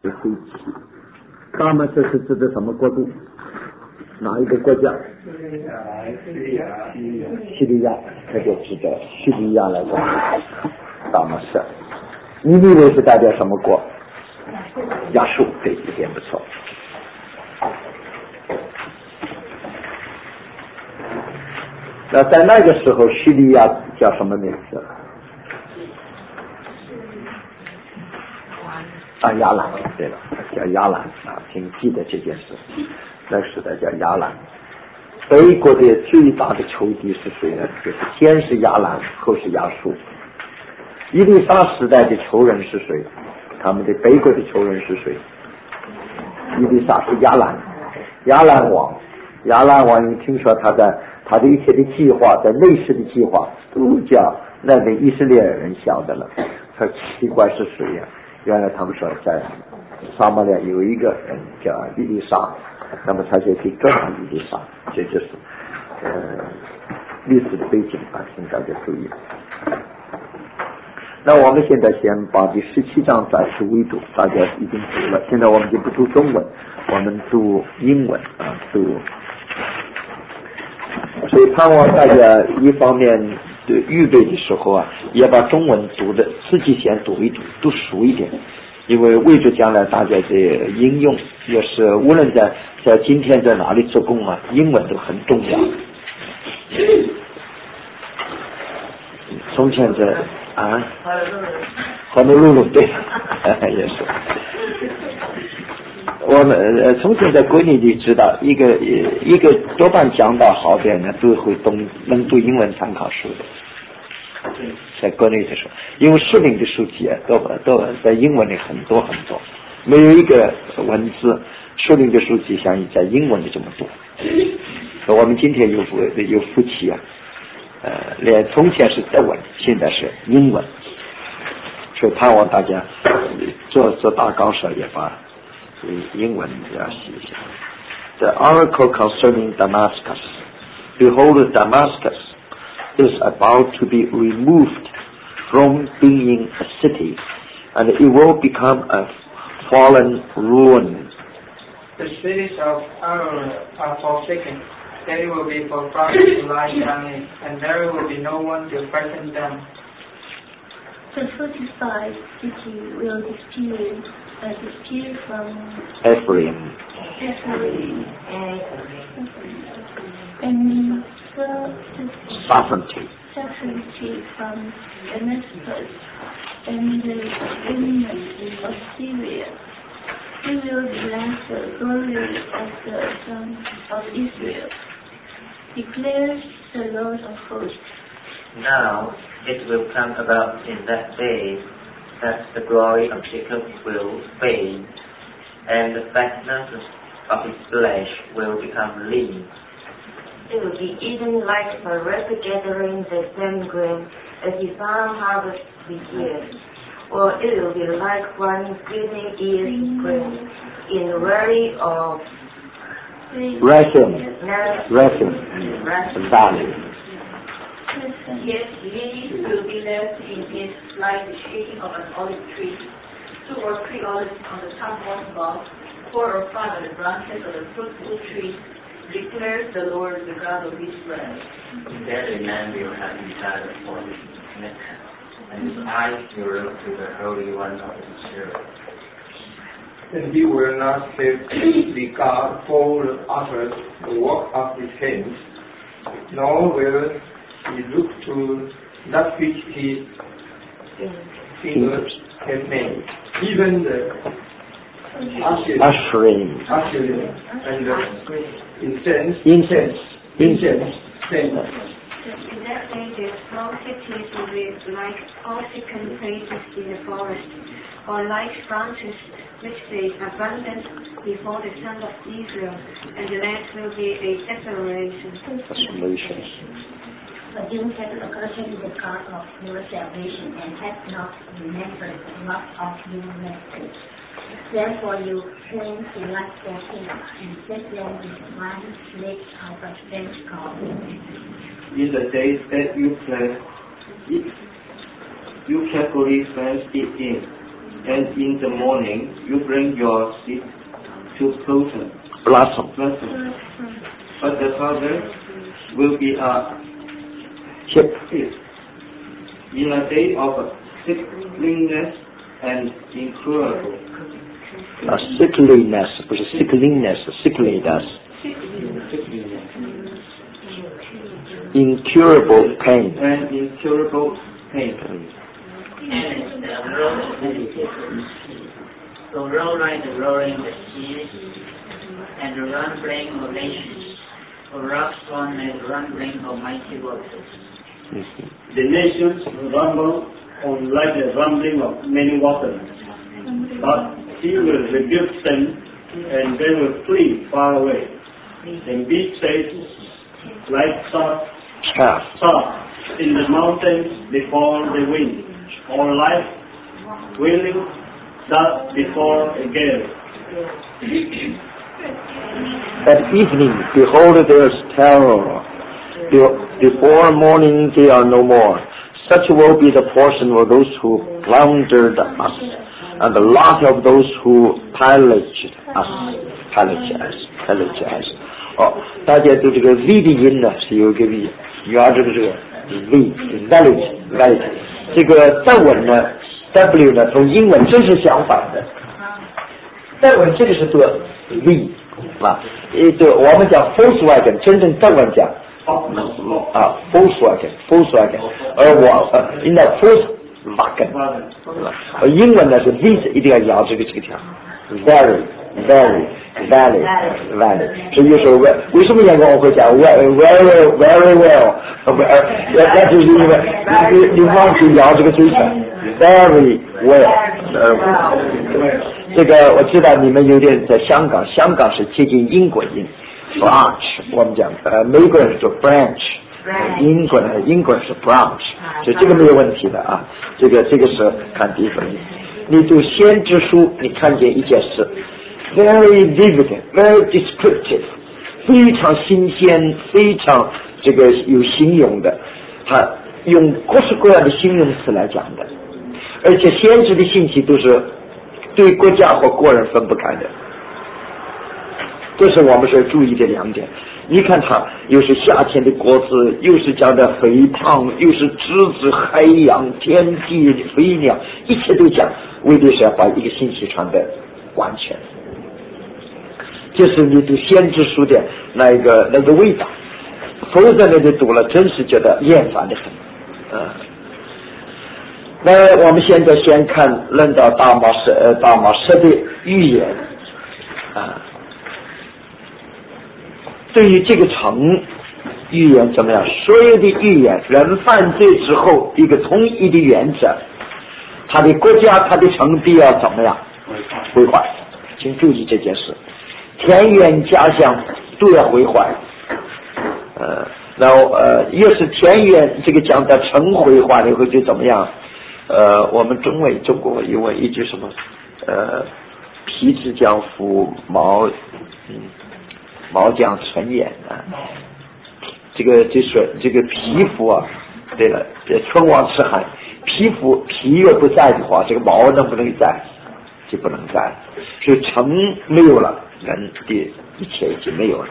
那么这是指的什么国度？哪一个国家？叙利亚，这就指的叙利亚来的大马士。尼尼微是代表什么国？亚述，对，一点不错。那在那个时候，叙利亚叫什么名字？亚兰，对了，叫亚兰啊，请记得这件事。那时代叫亚兰。北国的最大的仇敌是谁呢？就是先是亚兰，后是亚述。以利沙时代的仇人是谁？他们的北国的仇人是谁？以利沙是亚兰，亚兰王。亚兰王一听说他的一切的计划，在内室的计划都叫那个以色列人晓得了。他奇怪是谁呀？原来他们说在撒玛利亚有一个人叫以利沙，那么他就可以跟上以利沙，这就是历史的背景啊，请大家注意。那我们现在先把第17章暂时微读，大家已经读了。现在我们就不读中文，我们读英文啊，读。所以盼望大家一方面预备的时候啊，也把中文读的自己先读一读，读熟一点，因为为着将来大家的应用，也是无论在今天在哪里做工啊，英文都很重要。从前在honolulu露露，对，也是。我们从前在国内就知道，一个多半讲到好的人呢，都会能读英文参考书的。在国内的时候，因为适龄的书籍啊，都在英文里很多很多，没有一个文字适龄的书籍像在英文里这么多。我们今天有福气啊，连从前是德文，现在是英文，所以盼望大家做大纲时也把英文要写一下。The oracle concerning Damascus. Behold, Damascus is about to be removed from being a city, and it will become a fallen ruin. The cities of Ararat are forsaken. They will be for foreigners to lie down in, and there will be no one to frighten them. The fortified city will disappear from Ephraim. And sovereignty from Damascus and the remnant of Syria. He will bless the glory of the sons of Israel, declares the Lord of hosts. Now it will come about in that day that the glory of Jacob will fade, and the fatness of his flesh will become lean. It will be eaten like a rapid gathering the same grain as the farm harvest begins, or it will be like one gleaning ears grain in the valley of Rephaim valley. Yes, leaves will be left in it like the shaking of an olive tree. 2 or 3 olives on the topmost bough, 4 or 5 on the branches of the fruitful tree, declares the Lord, the God of Israel. There a man will have desire for his neck, and his eyes will look to the Holy One of Israel. And he will not regard for others the work of his hands, nor will he look to that which his fingers have made, even the Ashrim and the incense. In that day the small cities will be like forsaken places in the forest, or like branches which they abandoned before the sons of Israel, and the land will be a desolation. But you have forgotten the God of your salvation and have not remembered the rock of your mercy. Therefore you claim to like their king and set them with one slave out of Ben's God. In the days that you carefully fenced it in, And in the morning, you bring your seed to blossom. But the harvest will be a hip. In a day of sickliness and incurable. Sickliness, 不是 sickliness, incurable pain. And incurable pain. And the roll like the roaring of the seas, and the rumbling of nations, or rocks on and the rumbling of mighty waters. The nations rumble on like the rumbling of many waters, but he will rebuke them, and they will flee far away, and be safe like chaff in the mountains before the wind, or like wailing dust before a gale. At evening, behold, there is terror. Before morning, they are no more. Such will be the portion of those who plundered us, and the lot of those who pillaged us. 大家对这个 v 的音呢是有一个 v， 你要这个 v， 这个德文呢 w 呢从英文真是相反的，德文这个是读 v 啊，对，我们讲 Volkswagen， 真正德文讲Volkswagen， 而我应该 Volkswagen， 英文呢是 v 一定要咬这个条 very valid， 所以有时候为什么阳光我会讲 very well， 那就是因为你忘记咬这个嘴唇 very well。这个我知道你们有点在香港是接近英国音 branch， 我们讲美国人是做 branch， 英国人是 branch， 所以这个没有问题的啊。这个是看第一个。你读先知书，你看见一件事 very vivid， very descriptive， 非常新鲜，非常这个有形容的，他用各式各样的形容词来讲的，而且先知的信息都是对国家或个人分不开的，这是我们所注意的两点。你看他又是夏天的果子，又是讲的肥胖，又是枝子、海洋、天地、飞鸟，一切都讲，为的是要把一个信息传得完全。这是你读先知书的那个味道，否则呢你读了真是觉得厌烦的很。那我们现在先看论到大马士的预言啊。对于这个城预言怎么样？所有的预言，人犯罪之后一个统一的原则，他的国家、他的城必要怎么样毁坏？请注意这件事，田园家乡都要毁坏。然后越是田园这个讲的城毁坏了以后就怎么样？我们中国因为一句什么皮之将覆毛将成眼啊，这个皮肤啊，对了，这春亡吃寒，皮若不在的话，这个毛能不能在？就不能在，所以城没有了，人的一切已经没有了。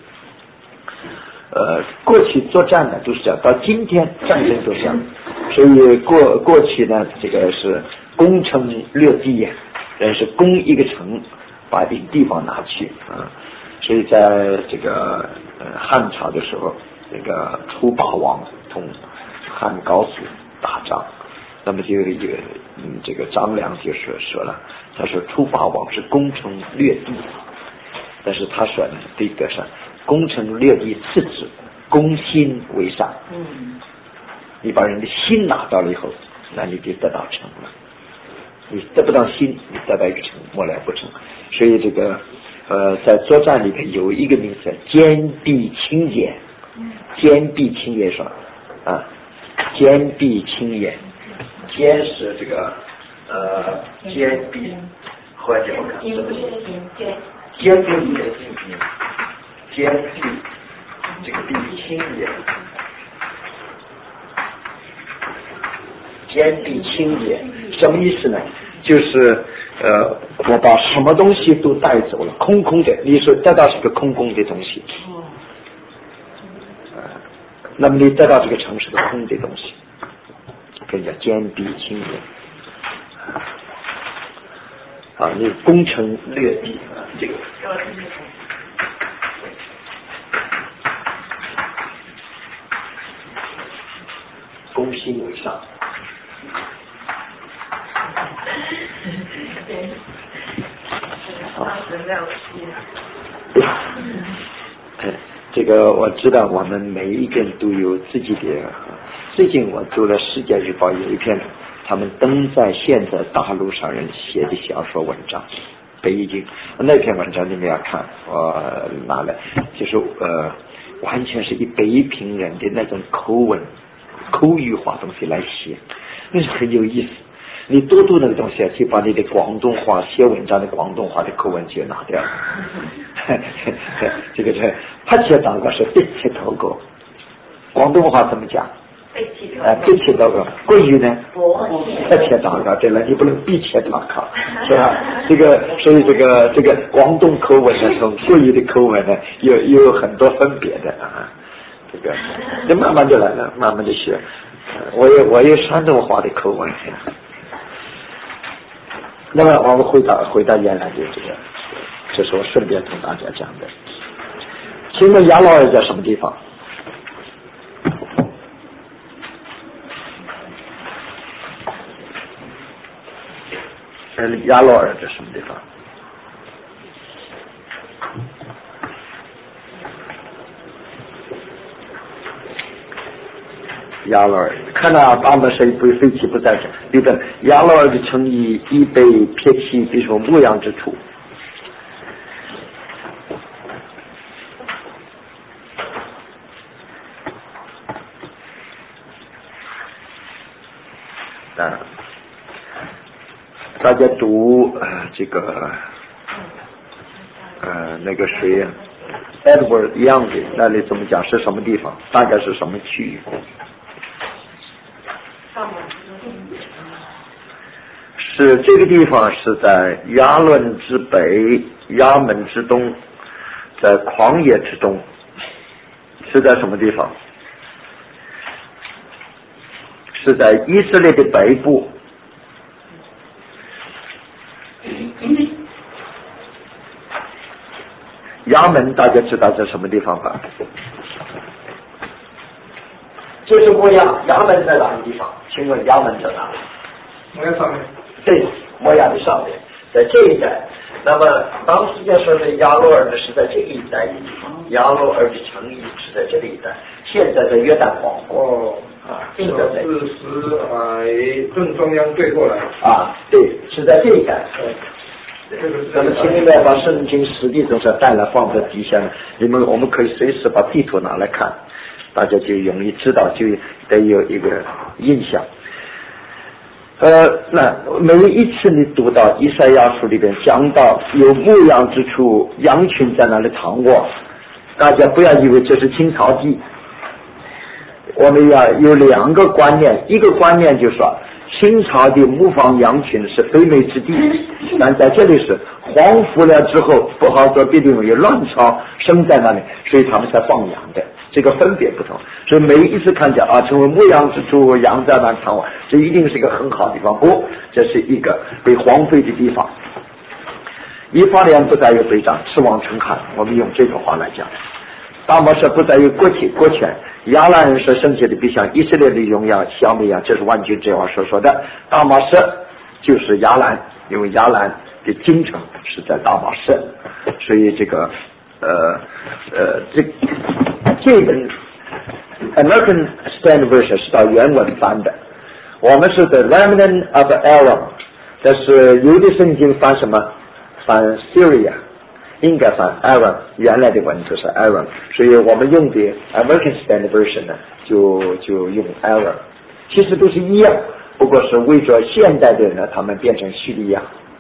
过去作战呢都是这样，到今天战争都是这样，所以过去呢这个是攻城略地呀，人是攻一个城，把这个地方拿去啊。所以在这个汉朝的时候，这个楚霸王同汉高祖打仗，那么就有一个这个张良就说了，他说楚霸王是攻城略地，但是他说呢这个是攻城略地次之，攻心为上。你把人的心拿到了以后，那你就得到城了。你得不到心，你得到一个城，莫来不成。所以这个在作战里面有一个名词坚壁清野，坚壁清野说啊，坚壁清野，坚是这个坚壁，或者我看什么坚壁的坚壁，这个壁清野，坚壁清野什么意思呢？ 就是我把什么东西都带走了，空空的。你说得到是个空空的东西，那么你得到这个城市的空的东西，这叫坚壁清野啊，你攻城略地啊，这个攻心为上。这个我知道，我们每一个人都有自己的。最近我读了《世界日报》有一篇，他们登在现在大陆上人写的小说文章，北京那篇文章你们要看，我拿来就是完全是以北平人的那种口语化东西来写，那是很有意思。你多读那个东西，就把你的广东话写文章的广东话的口吻就拿掉了。这个是拍切祷告是闭切祷告，广东话怎么讲？闭切祷告。国语呢？拍切祷告。对了，你不能闭切祷告，是吧？这个所以这个广东口吻呢，从国语的口吻呢，有很多分别的啊。这个这慢慢就来了，慢慢就学。我有山东话的口吻。那么我们回到原来的这个，这是我顺便同大家讲的。请问雅罗尔在什么地方？雅罗尔在什么地方？雅罗尔，看到他们是被废弃不在这里边。雅罗尔的城邑已被撇弃，比如说牧羊之处。大家读这个那个谁呀，Edward Young的那里怎么讲？是什么地方？大概是什么区域？是这个地方是在亚伦之北，亚门之东，在旷野之东，是在什么地方？是在以色列的北部。亚门大家知道在什么地方吧？这是摩亚，亚门在哪个地方？请问亚门在哪里？ 摩亚上面。 对，摩亚的上面，在这一带。那么当时要说的亚罗尔呢，是在这一带的地方，亚罗尔的城邑是在这一带，现在在约旦王国。现在在正中央对过来。 对，是在这一带。那么请你们把圣经实际中带来放在底下，我们可以随时把地图拿来看，大家就容易知道，就得有一个印象。那每一次你读到以赛亚书里边讲到有牧羊之处，羊群在那里躺卧，大家不要以为这是青草地。我们要有两个观念，一个观念就是说清朝的牧放羊群是肥美之地，但在这里是荒芜了之后不好做，必定有乱草生在那里，所以他们才放羊的，这个分别不同。所以每一次看见成为牧羊之处，羊在那躺卧，这一定是一个很好的地方。不，这是一个被荒废的地方。以法莲不再有北长，赤望成汉，我们用这个话来讲。大马士不再有国权，亚兰人所生下的必像以色列的荣耀消灭一样，这是万军之王所说的。大马士就是亚兰，因为亚兰的京城是在大马士，所以这个这本 American Standard Version 是到原文翻的，我们是 The Remnant of Aaron， 但是有的圣经翻什么？翻 Syria。应该翻 Aaron， 原来的文字是 Aaron， 所以我们用的 American Standard Version 呢，就用 Aaron， 其实都是一样，不过是为着现代的人呢，他们变成叙利亚。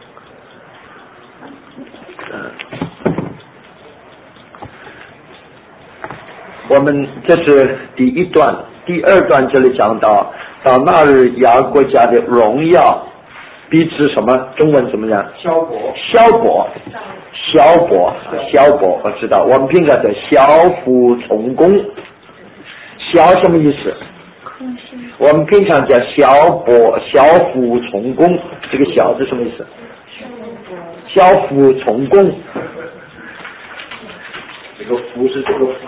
我们这是第一段，第二段这里讲到那日雅国家的荣耀必知什么？中文怎么讲？ 消薄。 消薄，我知道。我们平常叫消福从功。消什么意思？我们平常叫消福从功。这个消是什么意思？消福从功。这个福是这个福。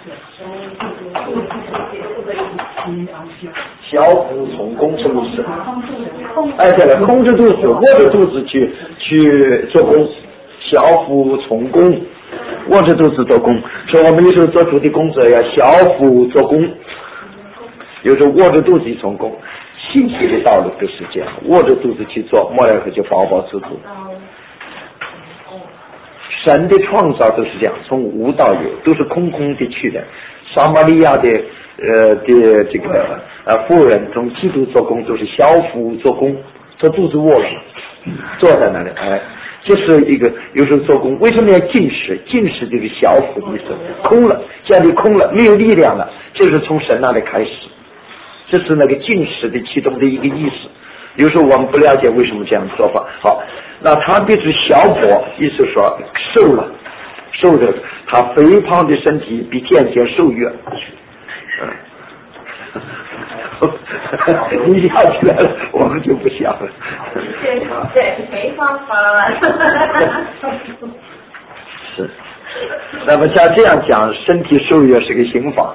消福从功什么意思？哎，对了，空着肚子，握着肚子去做工。消福从功，握着肚子做工。所以我们有时候做主的工作要消福做工，有时候握着肚子去从工。信息的道路都是这样，握着肚子去做，末了后就饱饱足足。神的创造都是这样，从无到有，都是空空的去的。撒玛利亚的这个妇人从基督做工都是消福做工，做肚子卧了，坐在那里，哎，这是一个有时候做工。为什么要进食？进食就是消福的意思，空了，家里空了，没有力量了，就是从神那里开始，这是那个进食的其中的一个意思。有时候我们不了解为什么这样做法。好，那他必是消薄，意思说瘦了，瘦的他肥胖的身体比渐渐瘦越。你笑起来了，我们就不笑了。 对，没方法。 是，那么像这样讲，身体瘦越是个刑法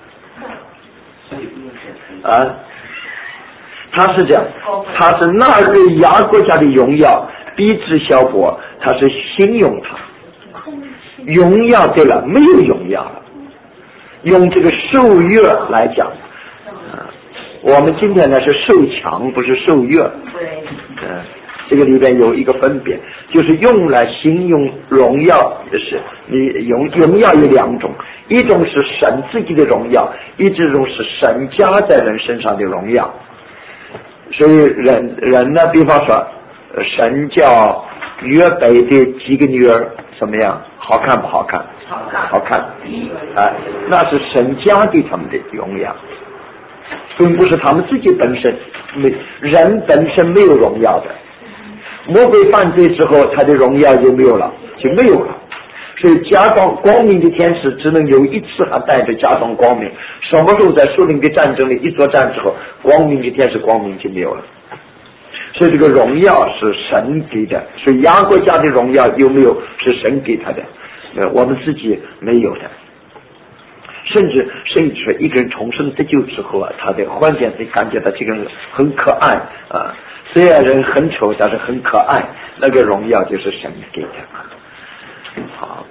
啊。他是这样，他是纳瑞亚国家的荣耀，必致消薄，他是形容他荣耀对了，没有荣耀了。用这个受悦来讲，我们今天呢是受强，不是受悦。 对。 这个里边有一个分别，就是用来形容荣耀的是，你荣耀有两种，一种是神自己的荣耀，一种是神加在人身上的荣耀。所以人呢，比方说，神叫约北的几个女儿怎么样？好看不好看？好看。那是神加给他们的荣耀，并不是他们自己本身人本身没有荣耀的。魔鬼犯罪之后，他的荣耀就没有了，就没有了。所以加装光明的天使只能有一次还带着加装光明，什么时候在树林的战争里一作战之后，光明的天使光明就没有了。所以这个荣耀是神给的，所以雅各家的荣耀有没有是神给他的，我们自己没有的。甚至说一个人重生得救之后啊，他的关键是感觉到这个人很可爱啊，虽然人很丑，但是很可爱，那个荣耀就是神给的。好，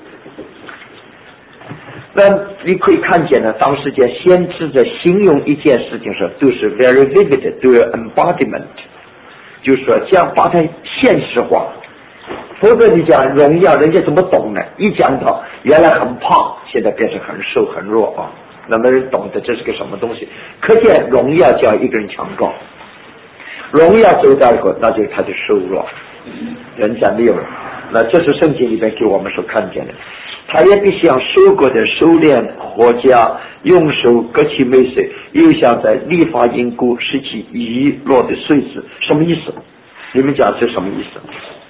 那你可以看见呢，当时间先知在形容一件事情时都是 very vivid， 都有 embodiment， 就是说这样把它现实化。否则你讲荣耀，人家怎么懂呢？一讲到原来很胖，现在变成很瘦很弱啊，那么人懂得这是个什么东西？可见荣耀叫一个人强壮，荣耀走到以后，那就是他的瘦弱，人家没有了。那这是圣经里面给我们所看见的。他也必像收割的收敛活家，用手割其美穗，又像在立法因谷拾起遗落的穗子。什么意思？你们讲这什么意思？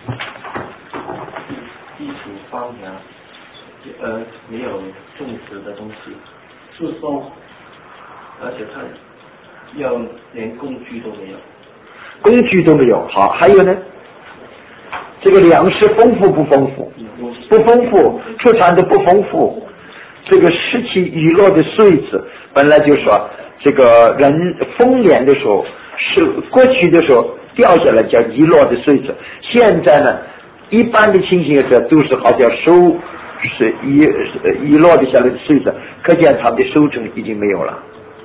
地处荒凉，没有种植的东西，是松，而且它要连工具都没有。 工具都没有。好，还有呢？这个粮食丰富不丰富？不丰富，出产的不丰富。这个拾起遗落的穗子，本来就说这个人丰年的时候是过去的时候掉下来叫遗落的穗子，现在呢一般的情形是都是好像是遗落的下来的穗子，可见他们的收成已经没有了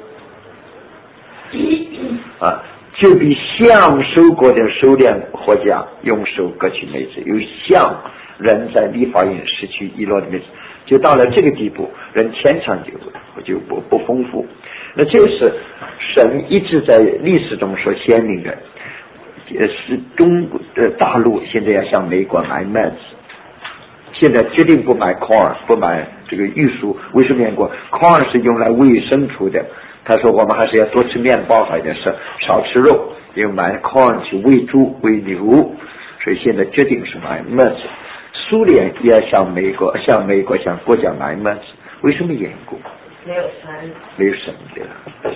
啊。就比像收过的收敛活家，用手割取梅子，有像人在立法院失去遗落的梅子，就到了这个地步，人天场就不丰富。那这个是神一直在历史中所显明的，是大陆现在要向美国买麦子， 现在决定不买 corn， 不买这个玉薯。为什么缘故 ？corn 是用来喂牲畜的。他说我们还是要多吃面包好一点，少吃肉，因为买 corn 去喂猪喂牛，所以现在决定是买 maize。苏联也向美国向国家买 maize， 为什么缘故？没有神的。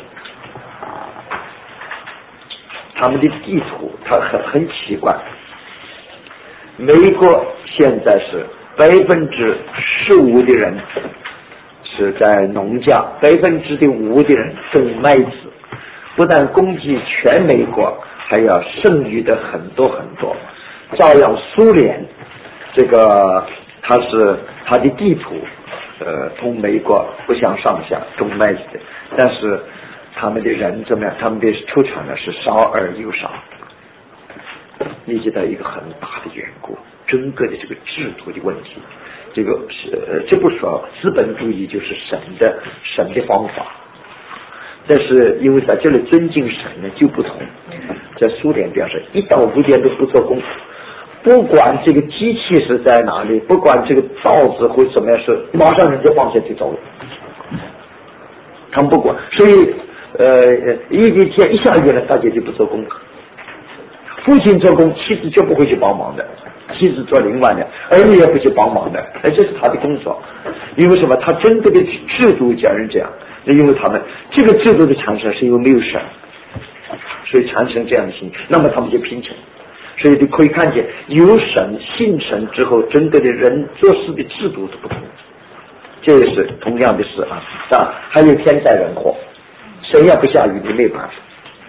他们的地图它很奇怪，美国现在是15%的人是在农家，5%的人种麦子，不但供给全美国，还要剩余的很多很多。照样苏联这个它的地图同美国不相上下，种麦子的，但是他们的人怎么样？他们的出产呢是少而又少，理解到一个很大的缘故，整个的这个制度的问题。这不说资本主义就是神的方法，但是因为在这里尊敬神呢就不同。在苏联表示1到5点都不做工，不管这个机器是在哪里，不管这个稻子会怎么样，是马上人就放下去走了，他们不管。所以一天一下雨了，大家就不做工。父亲做工，妻子就不会去帮忙的，妻子做另外的，儿女也不去帮忙的，这是他的工作。因为什么？他整个的制度讲是这样，因为他们这个制度的产生是因为没有神，所以产生这样的情形，那么他们就贫穷。所以你可以看见，有神信神之后，整个的人做事的制度都不同。这也是同样的事啊。还有天灾人祸，神要不下雨你没办法。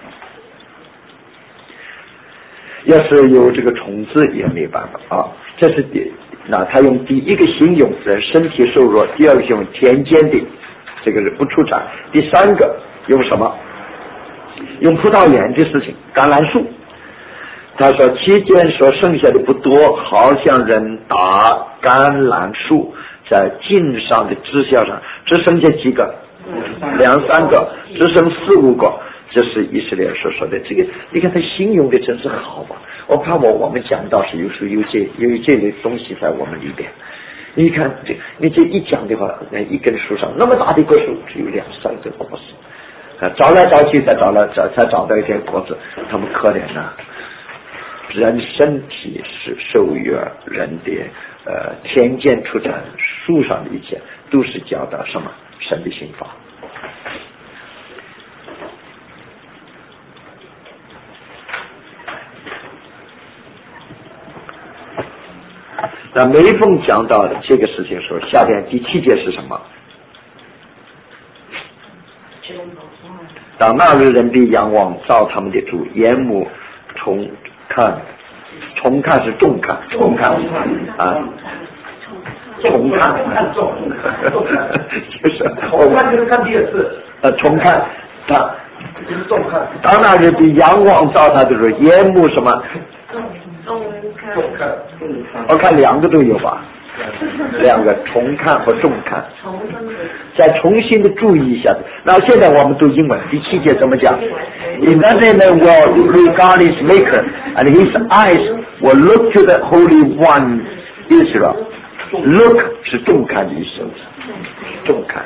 要是有这个虫子也没办法啊。这是他用第一个形容人身体瘦弱，第二个形容田间的这个是不出产，第三个用什么？用葡萄园的事情，橄榄树。他说期间所剩下的不多，好像人打橄榄树在茎上的枝条上，只剩下几个，2、3个，只剩4、5个。这是以色列所说的。这个你看他形容的真是好吧。我怕我们讲到是有时候有这类东西在我们里边。你看你这一讲的话，那一根树上那么大的一棵树只有2、3个果子，找来找去才找到一点果子，他们可怜啊。人身体是受于人的田间出产，树上的一切都是教导什么神的刑罚。那每逢讲到这个事情的时候，下边第7节是什么？当那日人必仰望造他们的主，眼目重看是重看啊，重看就是重看就是看第2次重看他就是重看。当那日必仰望造他的主，眼目什么？重看，我看2个都有吧，2个重看和重看，再重新的注意一下。那现在我们读英文，第7节怎么讲 ？In that day the world regard his maker, and his eyes will look to the Holy One Israel. Look 是重看的意思，重看。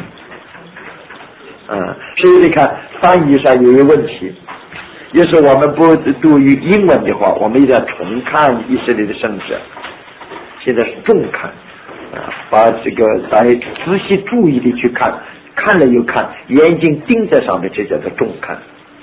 所以你看翻译上有一个问题。要是我们不读英文的话，我们一定要重看以色列的圣者。现在是重看把这个大家仔细注意的去看，看了又看，眼睛盯在上面，这叫做重看。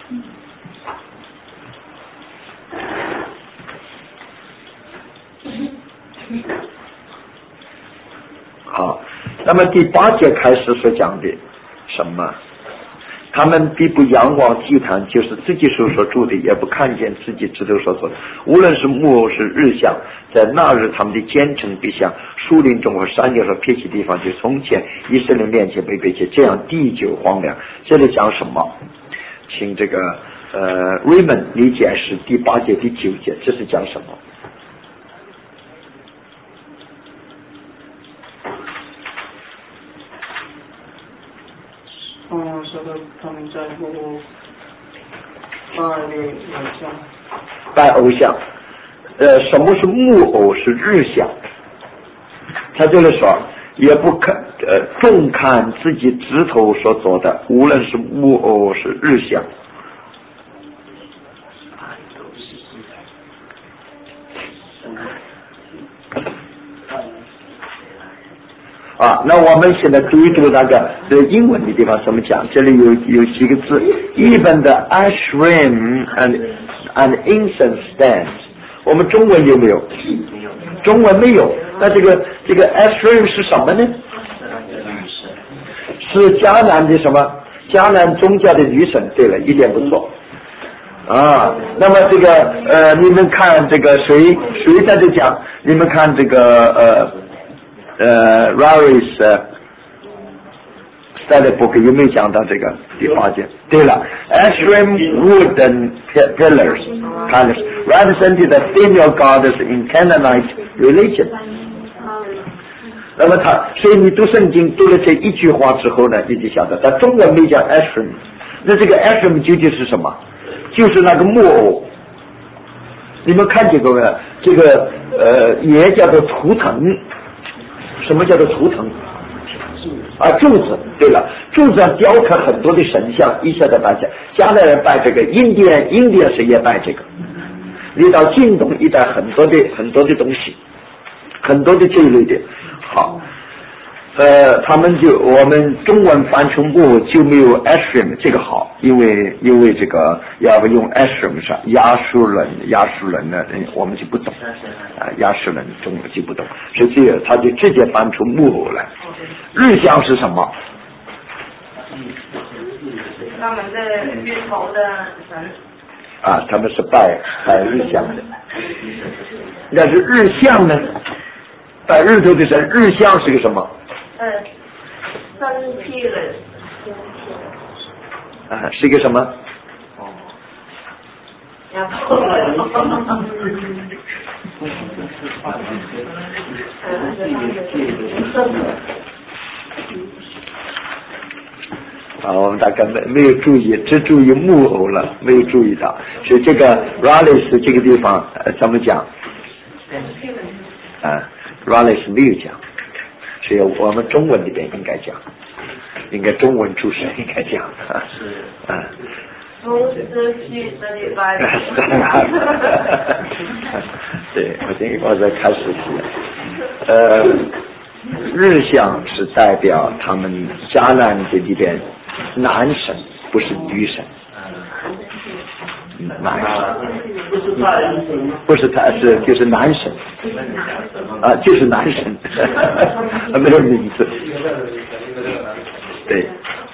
好，那么第8节开始所讲的什么？他们必不仰望祭坛，就是自己手所住的，也不看见自己指头所做的。无论是木偶是日像，在那日他们的奸臣必向树林中和山丘上撇弃地方，就从前以色列面前被撇弃，这样地久荒凉。这里讲什么？请这个Raymond 你解释第8节第9节，这是讲什么？ 说到他们在乎拜偶像，什么是木偶是日像？ 他这里说也不重看自己指头所做的，无论是木偶是日相。那我们现在读一读那个英文的地方怎么讲，这里有几个字 even the ashram and incense stands， 我们中文有没有？中文没有。那这个 ashram 是什么呢？是迦南的什么？迦南宗教的女神。对了，一点不错。那么这个你们看这个谁在这讲？你们看这个Raris study book 有没有讲到这个第8节？对了 ，ashram wooden pillars represented the female goddess in Canaanite religion。那么所以你读圣经读了这一句话之后呢，你就晓得，但中文没讲 ashram。那这个 ashram 究竟是什么？就是那个木偶。你们看见过没有？这个也叫做图腾。什么叫做图腾？柱子。对了，柱子上雕刻很多的神像，一下子拜下。迦南人拜这个，印第安谁也拜这个。你到近东一带很多的东西，很多的这一类的。好，我们中文翻成木就没有 ashram 这个好，因为这个要用 ashram 上亚述人呢，我们就不懂亚述人中文就不懂，所以他就直接翻出木偶来。日相是什么？ 他们的日头的神。 他们是拜日相的。但是日相呢？拜日头的神，日相是个什么 sun pillar。 是一个什么？我们大概没有注意，只注意木偶了，没有注意到。所以这个 Raleigh 这个地方怎么讲？Raleigh 没有讲，所以我们中文里边应该讲，应该中文出身应该讲对，我在开始日相是代表他们迦南这里边男神，不是女神。男神不是他，就是男神就是男神没有名字。对。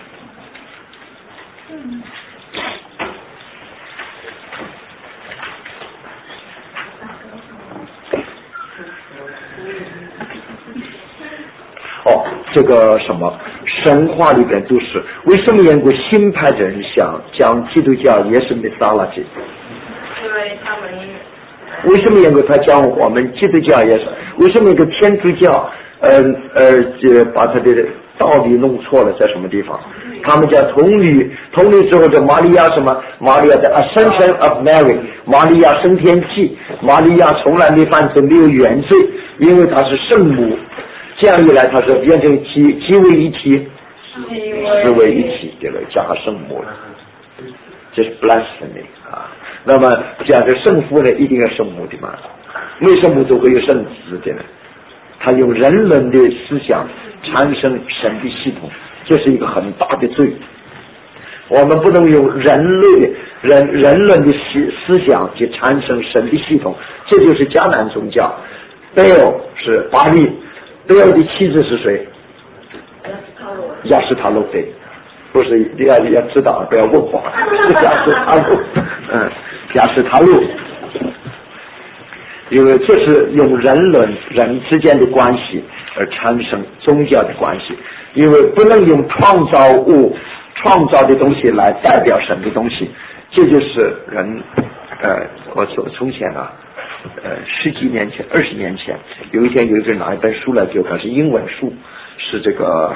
这个什么神话里边都是，为什么有个新派的人想讲基督教也是mythology？ 因为他们为什么有个他讲我们基督教也是？为什么有个天主教把他的道理弄错了，在什么地方？他们叫童女之后叫玛利亚什么？玛利亚的 Ascension of Mary， 玛利亚升天记，玛利亚从来没犯罪，没有原罪，因为她是圣母。这样一来，他说变成几位一体，4位一体，对了，加上圣母了，这是 blasphemy 那么这样的圣父呢，一定要圣母的嘛？没圣母都会有圣子的呢。他用人伦的思想产生神的系统，这是一个很大的罪。我们不能用人伦的思想去产生神的系统，这就是迦南宗教。贝尔是巴利。贝尔的妻子是谁？亚斯塔路。对，不是要知道，不要问我，是亚斯塔路。亚斯塔路，因为这是用人之间的关系而产生宗教的关系，因为不能用创造的东西来代表神的东西，这就是人。我从前10几年前20年前，有一天有一个人拿一本书来给我看，是英文书，是这个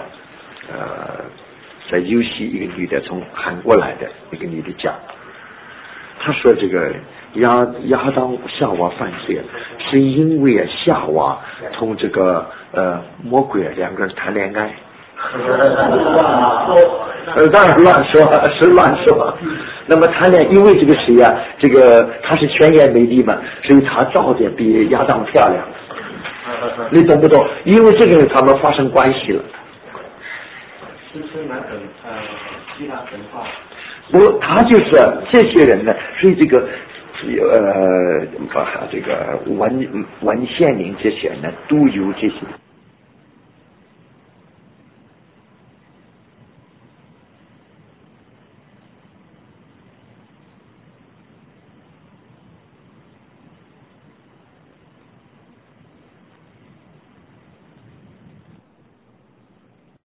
在UC一个女的从韩国来的一个女的讲， 他说这个亚当夏娃犯罪，是因为夏娃同这个魔鬼两个人谈恋爱。当然乱说，是乱说。那么谈恋，因为这个谁呀？这个他是全颜美丽嘛，所以他照的比亚当漂亮。你懂不懂？因为这个他们发生关系了。 是哪种希腊神话？ 不，他就是这些人呢，所以这个这个文献林这些呢，都有这些